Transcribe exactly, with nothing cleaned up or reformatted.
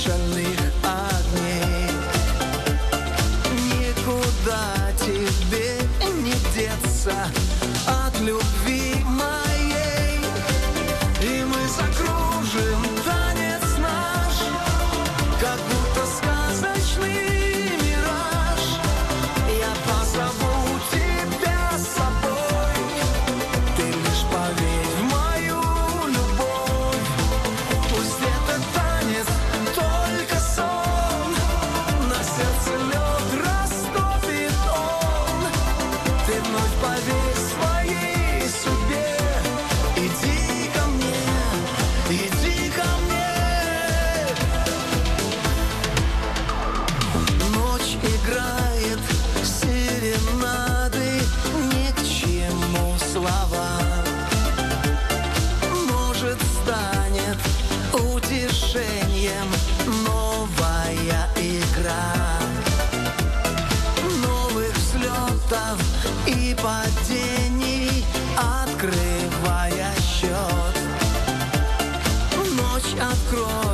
шальных огней. Никуда тебе не деться от любви моей, и мы закружим танец наш, как будто сказочный мираж. Я позову тебя с собой, ты лишь поверь в мою любовь. Пусть этот танец только сон, на сердце лед растопит он. Ты вновь поверь своей судьбе, иди ко мне, иди ко мне. Ночь играет серенады, ни к чему слова. Может, станет утешением новая игра новых взлетов и падений, открывая счет. Ночь откроет